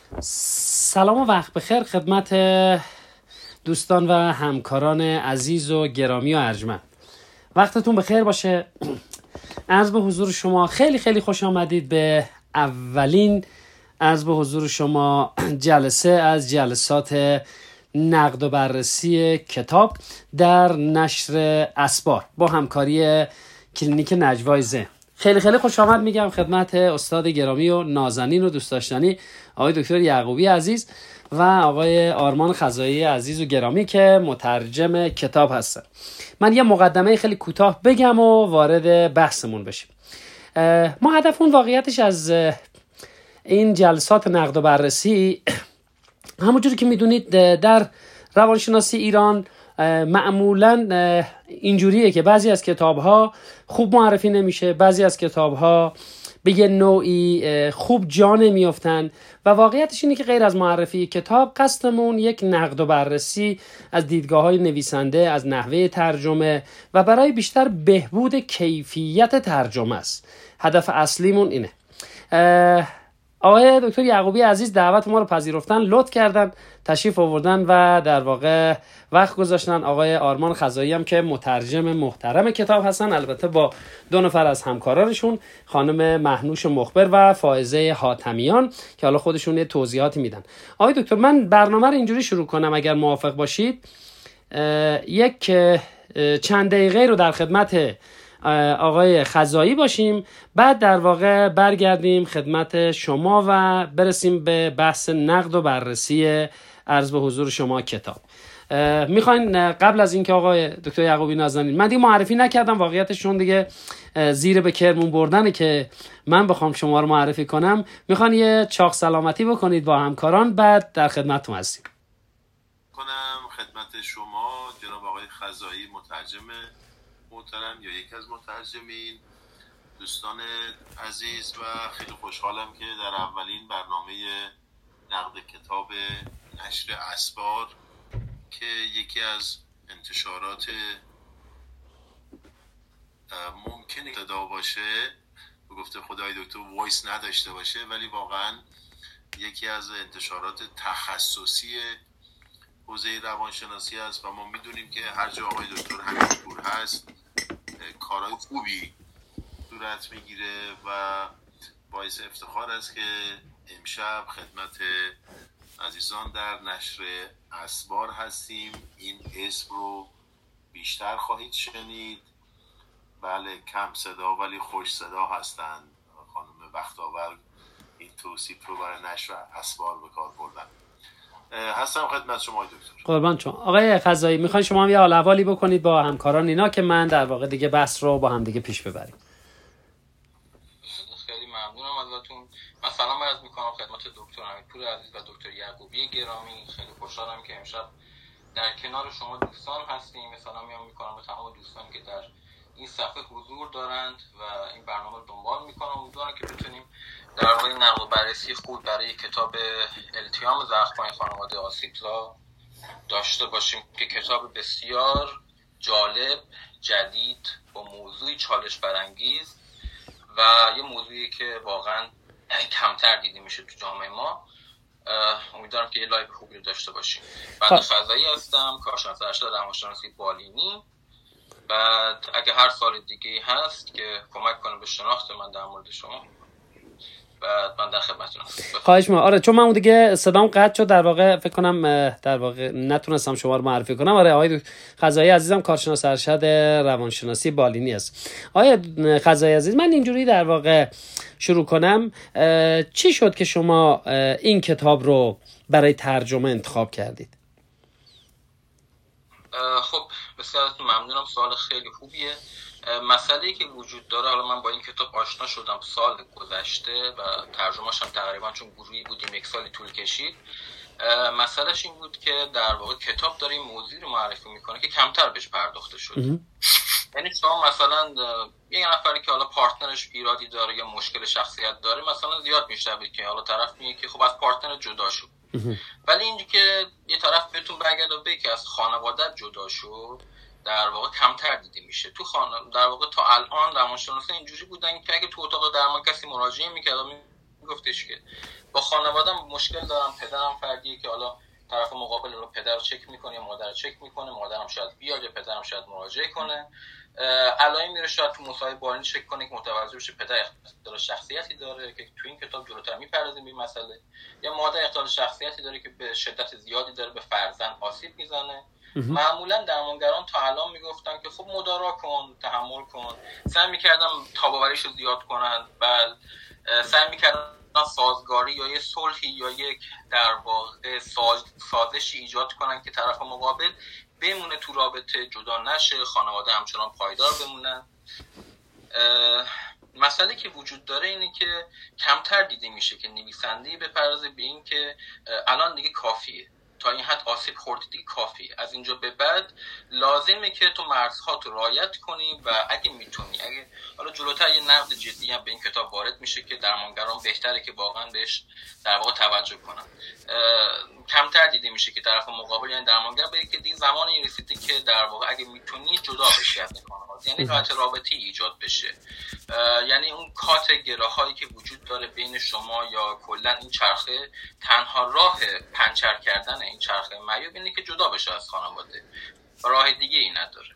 سلام و وقت بخیر خدمت دوستان و همکاران عزیز و گرامی و ارجمند. وقتتون بخیر باشه. عرض به حضور شما خیلی خیلی خوش آمدید به اولین عرض به حضور شما جلسه از جلسات نقد و بررسی کتاب در نشر اسبار با همکاری کلینیک نجوای ذهن. خیلی خیلی خوش آمد میگم خدمت استاد گرامی و نازنین و دوست داشتنی آقای دکتر یعقوبی عزیز و آقای آرمان خزایی عزیز و گرامی که مترجم کتاب هستن. من یه مقدمه خیلی کوتاه بگم و وارد بحثمون بشیم. ما هدفمون واقعیتش از این جلسات نقد و بررسی همونجوری که میدونید در روانشناسی ایران معمولا اینجوریه که بعضی از کتاب‌ها خوب معرفی نمیشه، بعضی از کتاب‌ها به یه نوعی خوب جا نمیافتن و واقعیتش اینه که غیر از معرفی کتاب قصدمون یک نقد و بررسی از دیدگاه‌های نویسنده، از نحوه ترجمه و برای بیشتر بهبود کیفیت ترجمه است. هدف اصلیمون اینه. آقای دکتر یعقوبی عزیز دعوت ما رو پذیرفتن، لطف کردن، تشریف آوردن و در واقع وقت گذاشتن. آقای آرمان خزایی هم که مترجم محترم کتاب هستن، البته با 2 نفر از همکارانشون، خانم مهنوش مخبر و فائزه حاتمیان که حالا خودشون یه توضیحاتی میدن. آقای دکتر من برنامه رو اینجوری شروع کنم اگر موافق باشید. یک چند دقیقه رو در خدمت آقای خزایی باشیم، بعد در واقع برگردیم خدمت شما و برسیم به بحث نقد و بررسی عرض به حضور شما کتاب. میخواین قبل از اینکه آقای دکتر یعقوبی نازنین، من دیگه معرفی نکردم واقعیتش چون دیگه زیر به کرمون بردنه که من بخوام شما رو معرفی کنم، میخواین یه چاق سلامتی بکنید با همکاران، بعد در خدمتتون هستیم. خدمت شما جناب آقای خزایی مترجم محترم یا یکی از مترجمین، دوستان عزیز و خیلی خوشحالم که در اولین برنامه نقد کتاب نشر اسبار که یکی از انتشارات ممکنه صدا باشه، به گفته خدای دکتر وایس نداشته باشه، ولی واقعا یکی از انتشارات تخصصی حوزه روانشناسی است و ما میدونیم که هر جا آقای دکتر همین‌پور هست کارهای خوبی صورت میگیره و باعث افتخار است که امشب خدمت عزیزان در نشر اسبار هستیم. این اسم رو بیشتر خواهید شنید. بله، کم صدا ولی خوش صدا هستند. خانم بختاور این توصیف رو برای نشر اسبار به کار بردن. هستم خدمت شما دکتر. قربان شما. آقای خزایی میخواین شما هم یه حال احوالی بکنید با همکاران اینا که من در واقع دیگه بحث رو با هم دیگه پیش ببریم. خیلی ممنونم ازتون. من سلام عرض میکنم خدمت دکتر همین‌پور عزیز و دکتر یعقوبی گرامی. خیلی خوشحالم که امشب در کنار شما دوستان هستیم. سلام میکنم به تمام دوستانی که در این صفحه حضور دارند و این برنامه رو دنبال میکنم. امیدوارم که بتونیم در واقع نقد و بررسی خوب برای کتاب التیام زخم‌های خانواده آسیب‌زا داشته باشیم که کتاب بسیار جالب، جدید، با موضوعی چالش برانگیز و یه موضوعی که واقعا کمتر دیده میشه تو جامعه ما. امیدوارم که یه لایو خوبی رو داشته باشیم. بعد خزایی هستم، کارشناس ارشد روانشناسی بالینی. بعد اگه هر سال دیگه هست که کمک کنه به شناخت من در مورد شما، بعد من در خدمتتون هستم. خواهش می‌کنم. آره چون من اون دیگه صدام قطع شد، در واقع فکر کنم در واقع نتونستم شما رو معرفی کنم. آره آقای خزایی عزیزم کارشناس ارشد روانشناسی بالینی است. آقای خزایی عزیز من اینجوری در واقع شروع کنم، چی شد که شما این کتاب رو برای ترجمه انتخاب کردید؟ خب بسیار ممنونم، سوال خیلی خوبیه. مسئله‌ای که وجود داره، حالا من با این کتاب آشنا شدم سال گذشته و ترجمه‌اش هم تقریبا چون گروهی بودیم 1 سال طول کشید. مسئلهش این بود که در واقع کتاب داره این موضوع رو معرفی میکنه که کمتر بهش پرداخته شده. یعنی شما مثلا یه نفری که حالا پارتنرش ایرادی داره یا مشکل شخصیت داره، مثلا زیاد میشنوید که حالا طرف میگه که خب از پارتنر جدا شد، ولی اینجا که یه طرف بهتون برگرده و بگه که از خانواده‌ات جدا شد، در واقع کمتر دیده میشه. تو در واقع تا الان روانشناسا اینجوری بودن که اگه تو اتاق درمان کسی مراجعه میکرد گفتش که با خانواده‌ام مشکل دارم، پدرم فردیه که حالا طرف مقابل رو پدر رو چک میکنه یا مادر رو چک میکنه، مادرم شاید بیاد یا پدرم شاید مراجعه کنه، علائم میره شاید تو مصاحبه بالینی چک کنه که متوجه بشه پدر اختلال شخصیتی داره که تو این کتاب جلوتر میپردازیم به این مسئله، یا مادر اختلال شخصیتی داره که به شدت زیادی داره به فرزند آسیب میزنه. معمولا درمانگران تا الان میگفتن که خب مدارا کن، تحمل کن، سعی میکردم تاباوریش رو زیاد کنن، سعی میکردن سازگاری یا یه صلحی یا یک در واقع سازشی ایجاد کنن که طرف مقابل بمونه تو رابطه، جدا نشه، خانواده همچنان پایدار بمونن. مسئله که وجود داره اینه که کمتر دیده میشه که نویسنده‌ای بپردازه به این که الان دیگه کافیه، تا این حد آسیب خوردی دیگه کافیه، از اینجا به بعد لازمه که تو مرزهات رو رعایت کنی و اگه میتونی، اگه حالا جلوتر یه نقد جدی هم به این کتاب وارد میشه که درمانگران بهتره که واقعا بهش در واقع توجه کنن. کمتر دیده میشه که طرف مقابل یعنی درمانگر بگه که دیگه زمانی رسیده که در واقع اگه میتونی جدا بشی از خانواده، یعنی قطع رابطه ایجاد بشه، یعنی اون کات گره‌هایی که وجود داره بین شما یا کلا این چرخه، تنها راه پنچر کردن این چرخه معیوب اینه که جدا بشه از خانواده، راه دیگه ای نداره.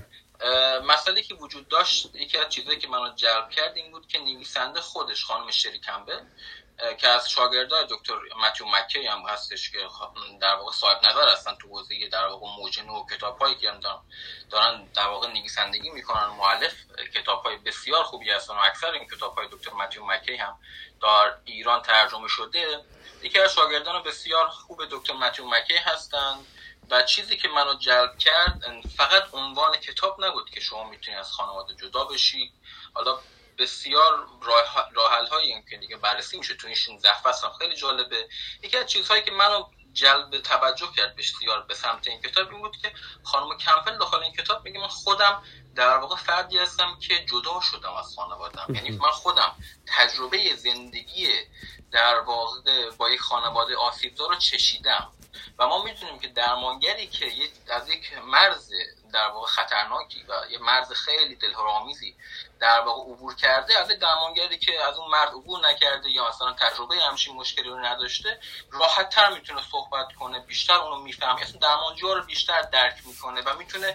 مسئله که وجود داشت، یکی از چیزایی که منو جلب کرد این بود که نویسنده خودش خانم شری کمبل که از شاگردای دکتر متیو مکی هم هستش که در واقع صاحب نظر هستن تو حوزه در واقع موجنو و کتاب‌هایی که هم دارن در واقع نویسندگی میکنن، مؤلف کتاب‌های بسیار خوبی هستن و اکثر این کتاب‌های دکتر متیو مکی هم در ایران ترجمه شده. یکی از شاگردان بسیار خوب دکتر متیو مکی هستن و چیزی که منو جلب کرد فقط عنوان کتاب نبود که شما میتونی از خانواده جدا بشی، حالا بسیار راه حل‌هایی که دیگه بررسی میشه تو این 16 فصل خیلی جالبه. یکی از چیزهایی که منو جلب توجه کرد بسیار به سمت این کتاب این بود که خانم کمپل داخل این کتاب میگه من خودم در واقع فردی هستم که جدا شدم از خانواده‌ام، یعنی من خودم تجربه زندگی در واقع با یک خانواده آسیبزا رو چشیدم و ما میدونیم که درمانگری که از یک مرز در واقع خطرناکی و یه مرز خیلی دلهرآمیزی در واقع عبور کرده، از درمانگری که از اون مرز عبور نکرده یا مثلا تجربه همچین مشکلی رو نداشته راحت‌تر میتونه صحبت کنه، بیشتر اونو میفهمه، اصلا درمانجوها رو بیشتر درک میکنه و میتونه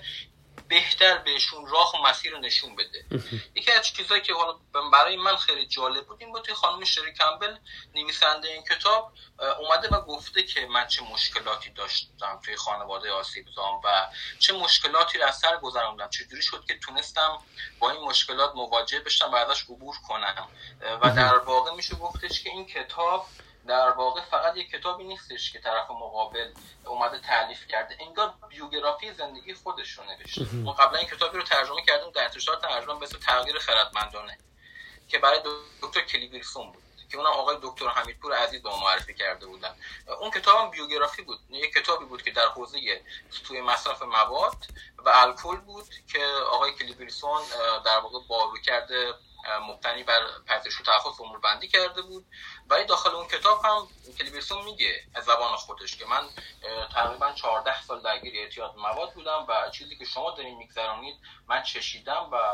بهتر بهشون راه و مسیر رو نشون بده. یکی از چیزایی که حالا برای من خیلی جالب بود این بود که خانم شری کمبل نویسنده این کتاب اومده و گفته که من چه مشکلاتی داشتم توی خانواده آسیب‌زا و چه مشکلاتی رو از سر گذروندم، چجوری شد که تونستم با این مشکلات مواجه بشم و ازش عبور کنم و در واقع میشه گفتش که این کتاب در واقع فقط یک کتابی نیستش که طرف مقابل اومده تالیف کرده، انگار بیوگرافی زندگی خودش رو نوشته. ما قبلا این کتابی رو ترجمه کردیم در انتشارات ترجمه به اسم تغییر خردمندانه که برای دکتر کلی ویلسون بود که اونم آقای دکتر حمیدپور عزیز به ما معرفی کرده بودن. اون کتابم بیوگرافی بود، یک کتابی بود که در حوزه توی مصرف مواد و الکل بود که آقای کلی ویلسون در واقع با رویکرد مبتنی بر پذیرش و تأخذ فرمول بندی کرده بود. ولی داخل اون کتاب هم کلی ویلسون میگه از زبان خودش که من تقریبا 14 سال درگیر اعتیاد مواد بودم و چیزی که شما دارین میگذرونید من چشیدم و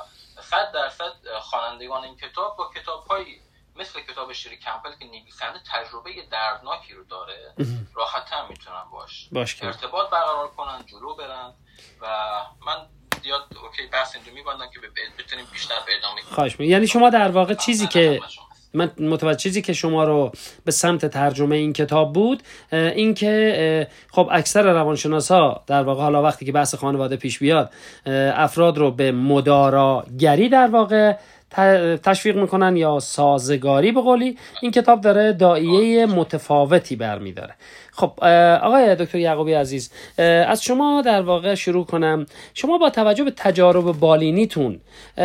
100% خوانندگان این کتاب با کتاب‌های مثل کتاب شری کمپل که نویسنده تجربه دردناکی رو داره راحت‌تر میتونن باش ارتباط برقرار کنن، جلو برن و من زیاد اوکی بحث اینجا می‌بندم که بتونیم بیشتر به ادامه خواهش می‌کنم. یعنی شما در واقع چیزی که من متوجه چیزی که شما رو به سمت ترجمه این کتاب بود این که خب اکثر روانشناسا در واقع حالا وقتی که بحث خانواده پیش بیاد افراد رو به مداراگری در واقع تشویق میکنن یا سازگاری به قولی، این کتاب داره داعیه متفاوتی برمیداره. خب آقای دکتر یعقوبی عزیز از شما در واقع شروع کنم. شما با توجه به تجارب بالینیتون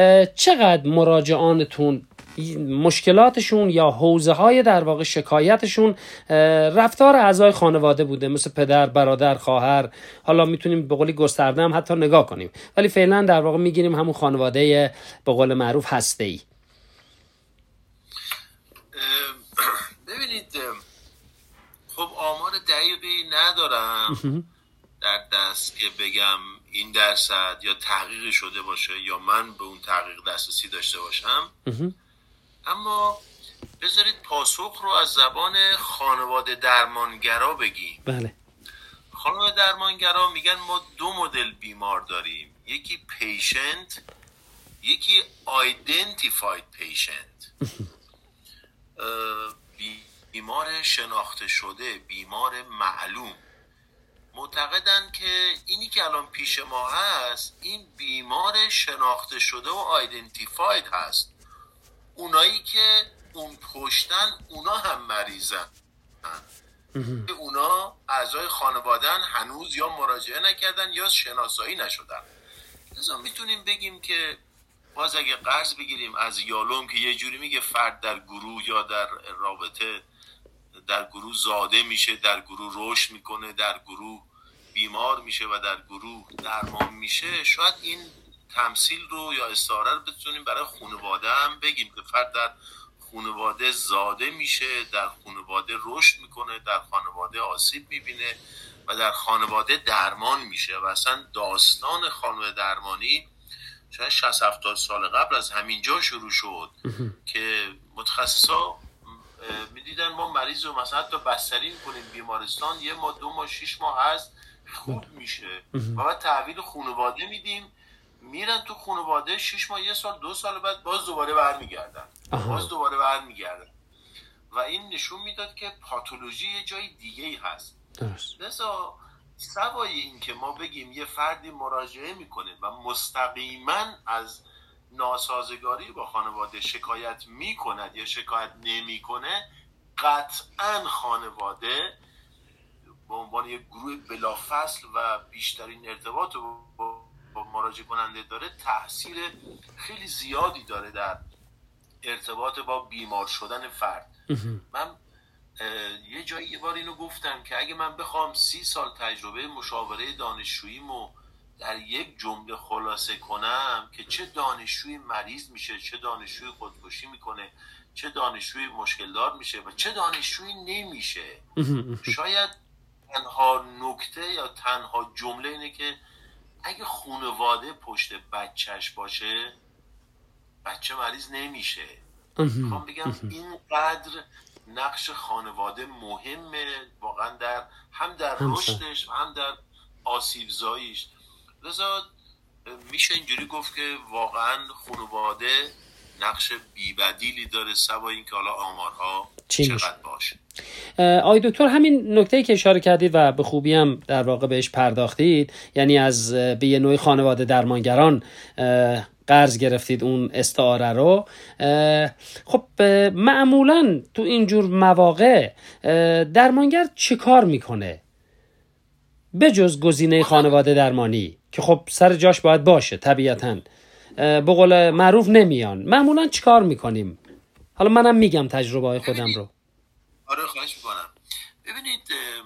چقدر مراجعانتون مشکلاتشون یا حوزه‌های در واقع شکایتشون رفتار اعضای خانواده بوده، مثل پدر، برادر، خواهر، حالا میتونیم به قولی گسترده هم حتی نگاه کنیم ولی فعلا در واقع میگیریم همون خانواده به قول معروف هسته‌ای. ببینید خب آمار دقیقی ندارم در دست که بگم این درصد یا تحقیق شده باشه یا من به اون تحقیق دسترسی داشته باشم، اما بذارید پاسخ رو از زبان خانواده درمانگرا بگیم. بله. خانواده درمانگرا میگن ما 2 مدل بیمار داریم، یکی پیشنت، یکی آیدنتیفاید پیشنت. بیمار شناخته شده، بیمار معلوم. معتقدن که اینی که الان پیش ما هست این بیمار شناخته شده و آیدنتیفاید هست. اونایی که اون پشتن اونا هم مریضن، اونا اعضای خانواده‌ن، هنوز یا مراجعه نکردن یا شناسایی نشدن. لذا میتونیم بگیم که باز اگه قرض بگیریم از یالوم که یه جوری میگه فرد در گروه یا در رابطه در گروه زاده میشه، در گروه رشد میکنه، در گروه بیمار میشه و در گروه درمان میشه، شاید این تمثیل رو یا استعاره رو بتونیم برای خانواده هم بگیم که فرد در خانواده زاده میشه، در خانواده رشد میکنه، در خانواده آسیب میبینه و در خانواده درمان میشه. و اصلا داستان خانواده درمانی شاید 60-70 سال قبل از همینجا شروع شد که متخصصا میدیدن ما مریض رو مثلا حتی بستری میکنیم بیمارستان، 1 ماه 2 ماه 6 ماه هست خوب میشه و بعد تحویل خانواده میدیم، میرن تو خانواده 6 ماه 1 سال 2 سال بعد باز دوباره برمیگردن، و این نشون میداد که پاتولوژی یه جای دیگه ای هست. لذا سوای این که ما بگیم یه فردی مراجعه میکنه و مستقیما از ناسازگاری با خانواده شکایت میکند یا شکایت نمیکنه، قطعا خانواده به عنوان یک گروه بلافصل و بیشترین ارتباط با مراجعه کننده داره، تاثیر خیلی زیادی داره در ارتباط با بیمار شدن فرد. من یه جایی یه بار اینو گفتم که اگه من بخوام 30 سال تجربه مشاوره دانشجوییمو در یک جمله خلاصه کنم که چه دانشجوی مریض میشه، چه دانشجوی خودکشی میکنه، چه دانشجوی مشکل دار میشه و چه دانشجوی نمیشه، شاید تنها نکته یا تنها جمله اینه که اگه خانواده پشت بچهش باشه بچه مریض نمیشه. میخوام بگم اینقدر نقش خانواده مهمه واقعا هم در رشدش و هم در آسیب زاییش. لذا میشه اینجوری گفت که واقعا خانواده نقش بی‌بدیلی داره، سوای این که حالا آمارها چقدر باشه. آقای دکتر همین نکته‌ای که اشاره کردید و به خوبی هم در واقع بهش پرداختید، یعنی از به یه نوعی خانواده درمانگران قرض گرفتید اون استعاره رو. خب معمولاً تو اینجور مواقع درمانگر چه کار میکنه به جز گزینه خانواده درمانی که خب سر جاش باید باشه طبیعتاً، به قول معروف نمیان؟ معمولاً چه کار میکنیم؟ حالا منم میگم تجربه خودم رو. آره خواهش میکنم. ببینید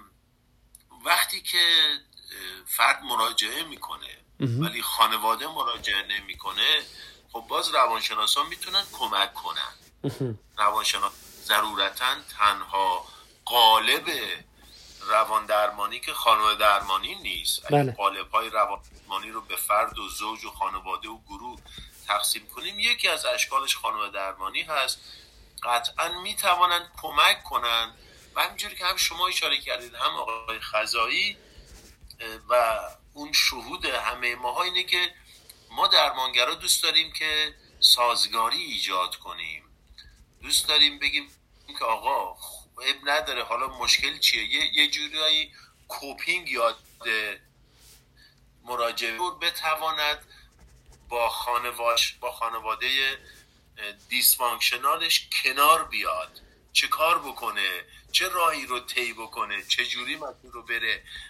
وقتی که فرد مراجعه میکنه ولی خانواده مراجعه نمیکنه، خب باز روانشناسان میتونن کمک کنن. روانشناس ضرورتاً تنها قالب روان درمانی که خانواده درمانی نیست. اگه قالب‌های روان درمانی رو به فرد و زوج و خانواده و گروه تقسیم کنیم، یکی از اشکالش خانواده درمانی هست. قطعاً میتوانند کمک کنن و همینجوری که هم شما اشاره کردید هم آقای خزایی و اون شهود همه ماها اینه که ما درمانگرا دوست داریم که سازگاری ایجاد کنیم، دوست داریم بگیم که آقا اب نداره حالا مشکل چیه، یه جوری کوپینگ یاد مراجعه بتواند با خانواده دیسفانکشنالش کنار بیاد، چه کار بکنه، چه راهی رو طی بکنه، چه جوری مسیر رو بره